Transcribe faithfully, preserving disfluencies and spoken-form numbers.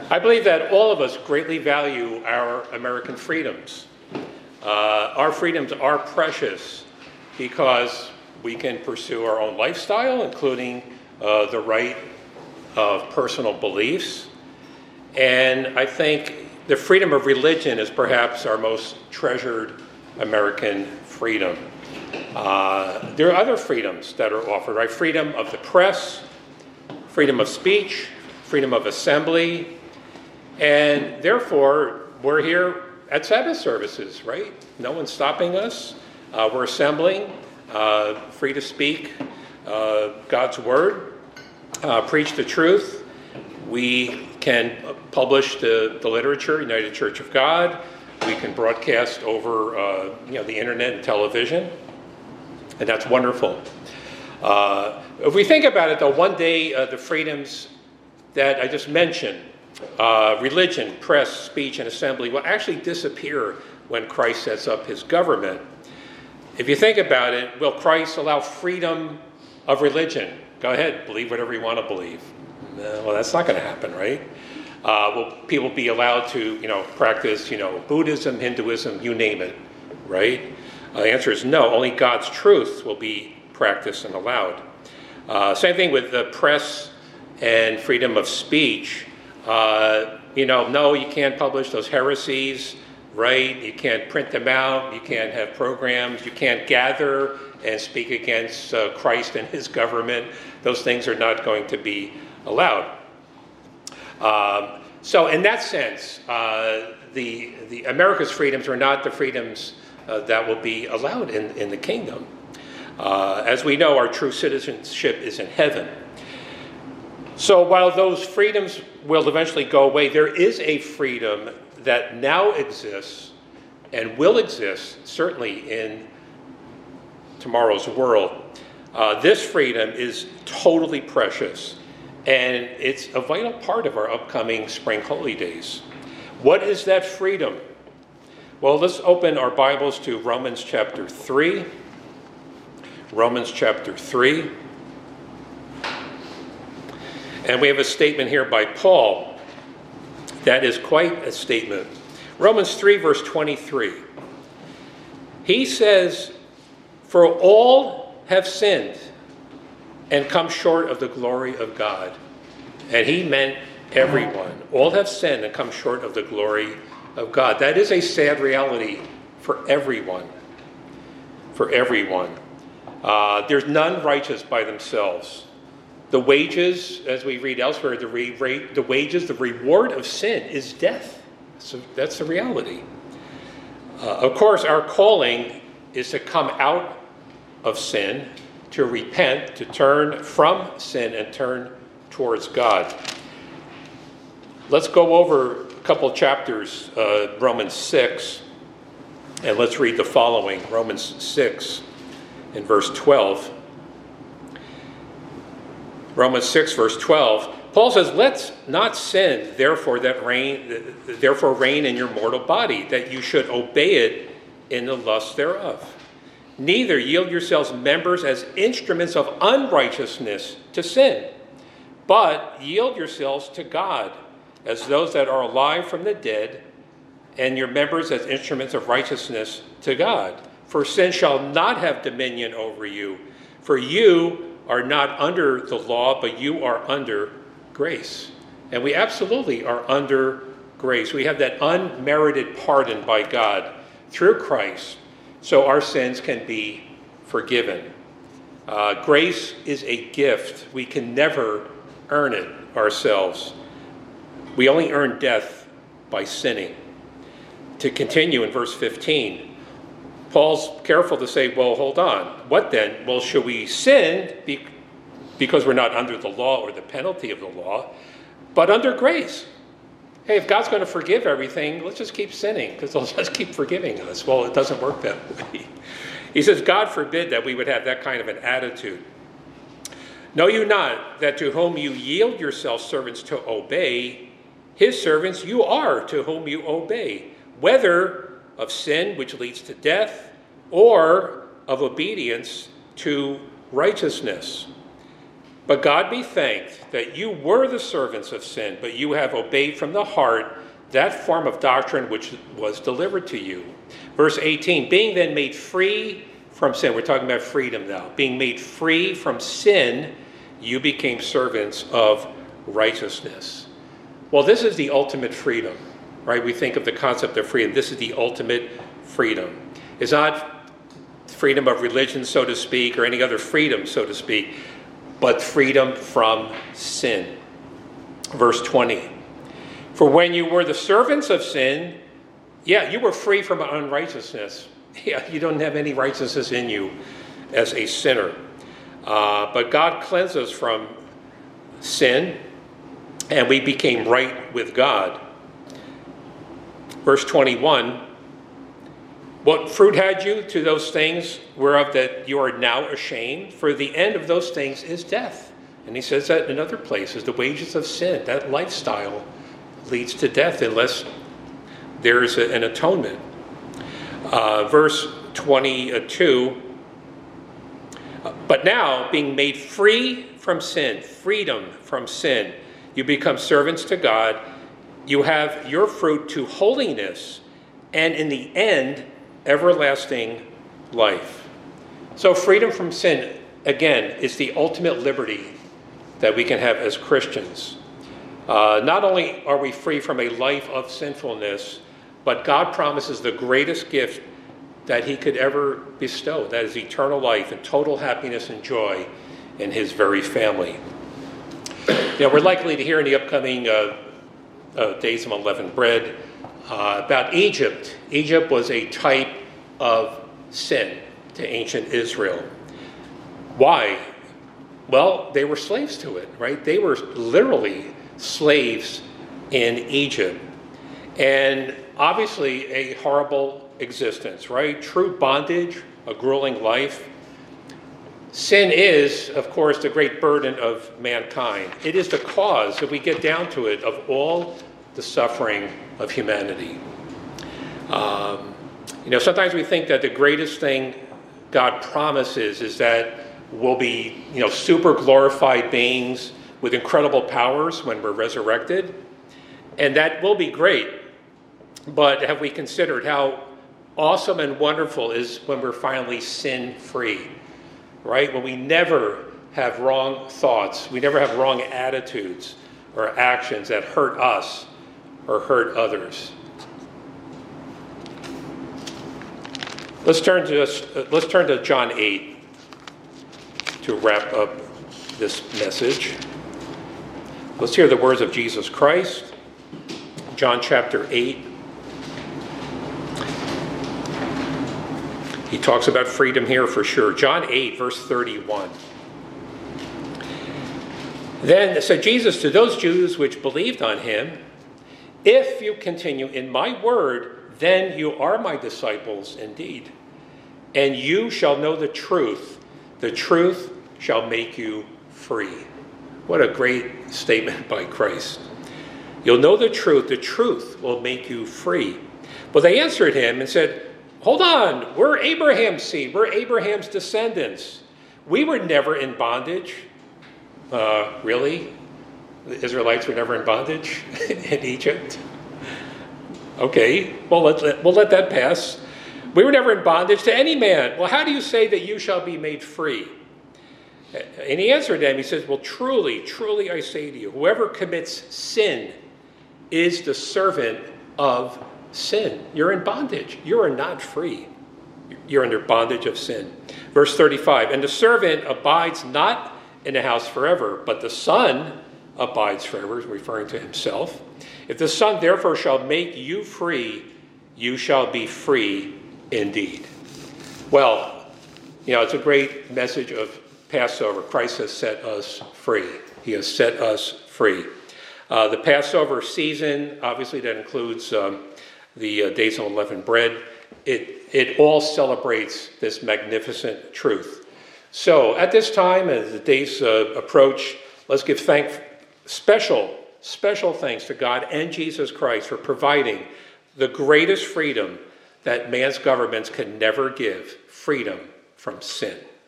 I believe that all of us greatly value our American freedoms. Uh, our freedoms are precious because we can pursue our own lifestyle, including uh, the right of personal beliefs. And I think the freedom of religion is perhaps our most treasured American freedom. Uh, there are other freedoms that are offered, right? Freedom of the press, freedom of speech, freedom of assembly, and therefore we're here at Sabbath services, right? No one's stopping us. Uh, we're assembling, uh, free to speak uh, God's word, uh, preach the truth. We can publish the, the literature, United Church of God. We can broadcast over uh, you know, the internet and television, and that's wonderful. Uh, if we think about it, though, one day uh, the freedoms that I just mentioned, uh, religion, press, speech, and assembly, will actually disappear when Christ sets up his government. If you think about it, will Christ allow freedom of religion? Go ahead, believe whatever you want to believe. Uh, well, that's not going to happen, right? Uh, will people be allowed to, you know, practice, you know, Buddhism, Hinduism, you name it, right? Uh, the answer is no. Only God's truth will be practiced and allowed. Uh, same thing with the press and freedom of speech. Uh, you know, no, you can't publish those heresies, right? You can't print them out. You can't have programs. You can't gather and speak against uh, Christ and his government. Those things are not going to be allowed. Um, so in that sense, uh, the, the America's freedoms are not the freedoms uh, that will be allowed in, in the kingdom. Uh, as we know, our true citizenship is in heaven. So while those freedoms will eventually go away, there is a freedom that now exists and will exist, certainly in tomorrow's world. Uh, this freedom is totally precious, and it's a vital part of our upcoming spring holy days. What is that freedom? Well, let's open our Bibles to Romans chapter three. Romans chapter three. And we have a statement here by Paul that is quite a statement. Romans three, verse twenty-three. He says, "For all have sinned and come short of the glory of God." And he meant everyone. All have sinned and come short of the glory of God. That is a sad reality for everyone. For everyone. Uh, there's none righteous by themselves. The wages, as we read elsewhere, the, re- re- the wages, the reward of sin is death. So that's the reality. Uh, of course, our calling is to come out of sin, to repent, to turn from sin and turn towards God. Let's go over a couple chapters, uh, Romans six, and let's read the following. Romans six in verse twelve. Romans six, verse twelve. Paul says, "Let's not sin, therefore that reign, therefore reign in your mortal body, that you should obey it in the lust thereof. Neither yield yourselves members as instruments of unrighteousness to sin, but yield yourselves to God as those that are alive from the dead, and your members as instruments of righteousness to God. For sin shall not have dominion over you, for you are not under the law, but you are under grace." And we absolutely are under grace. We have that unmerited pardon by God through Christ, so our sins can be forgiven. Uh, grace is a gift. We can never earn it ourselves. We only earn death by sinning. To continue in verse fifteen, Paul's careful to say, well, hold on. What then? Well, should we sin be- because we're not under the law or the penalty of the law, but under grace? Hey, if God's going to forgive everything, let's just keep sinning because he'll just keep forgiving us. Well, it doesn't work that way. He says, God forbid that we would have that kind of an attitude. "Know you not that to whom you yield yourselves servants to obey, his servants you are to whom you obey, whether of sin which leads to death, or of obedience to righteousness. But God be thanked that you were the servants of sin, but you have obeyed from the heart that form of doctrine which was delivered to you. Verse eighteen, being then made free from sin, we're talking about freedom now. Being made free from sin, you became servants of righteousness. Well, this is the ultimate freedom, right? We think of the concept of freedom. This is the ultimate freedom. It's not freedom of religion, so to speak, or any other freedom, so to speak, but freedom from sin. Verse twenty, for when you were the servants of sin, yeah, you were free from unrighteousness. Yeah, you don't have any righteousness in you as a sinner. Uh, but God cleansed us from sin, and we became right with God. Verse twenty-one, what fruit had you to those things whereof that you are now ashamed? For the end of those things is death. And he says that in other places, the wages of sin, that lifestyle leads to death unless there's a, an atonement. Uh, verse twenty-two, but now being made free from sin, freedom from sin, you become servants to God. You have your fruit to holiness, and in the end, everlasting life. So freedom from sin, again, is the ultimate liberty that we can have as Christians. Uh, not only are we free from a life of sinfulness, but God promises the greatest gift that he could ever bestow. That is eternal life and total happiness and joy in his very family. Now, we're likely to hear in the upcoming uh, uh, Days of Unleavened Bread uh, about Egypt. Egypt was a type of sin to ancient Israel. Why? Well, they were slaves to it, right? They were literally slaves in Egypt. And obviously a horrible existence, right? True bondage, a grueling life. Sin is, of course, the great burden of mankind. It is the cause, if we get down to it, of all the suffering of humanity. Um, you know, sometimes we think that the greatest thing God promises is that we'll be, you know, super glorified beings with incredible powers when we're resurrected. And that will be great. But have we considered how awesome and wonderful is when we're finally sin-free, right? When we never have wrong thoughts, we never have wrong attitudes or actions that hurt us or hurt others. Let's turn to uh, let's turn to John eight to wrap up this message. Let's hear the words of Jesus Christ. John chapter eight. He talks about freedom here for sure. John eight, verse thirty-one. Then said Jesus to those Jews which believed on him, if you continue in my word, then you are my disciples indeed. And you shall know the truth. The truth shall make you free. What a great statement by Christ. You'll know the truth. The truth will make you free. But they answered him and said, hold on, we're Abraham's seed. We're Abraham's descendants. We were never in bondage. Uh, really? The Israelites were never in bondage in Egypt? Okay, well, let's let, we'll let that pass. We were never in bondage to any man. Well, how do you say that you shall be made free? And he answered them, he says, well, truly, truly I say to you, whoever commits sin is the servant of sin. You're in bondage. You are not free. You're under bondage of sin. Verse thirty-five, and the servant abides not in the house forever, but the Son abides forever, referring to himself. If the Son therefore shall make you free, you shall be free indeed. Well, you know, it's a great message of Passover. Christ has set us free. He has set us free. Uh, the Passover season, obviously that includes um, the uh, Days of Unleavened Bread. It, it all celebrates this magnificent truth. So at this time, as the days uh, approach, let's give thank, special, special thanks to God and Jesus Christ for providing the greatest freedom that man's governments can never give, freedom from sin.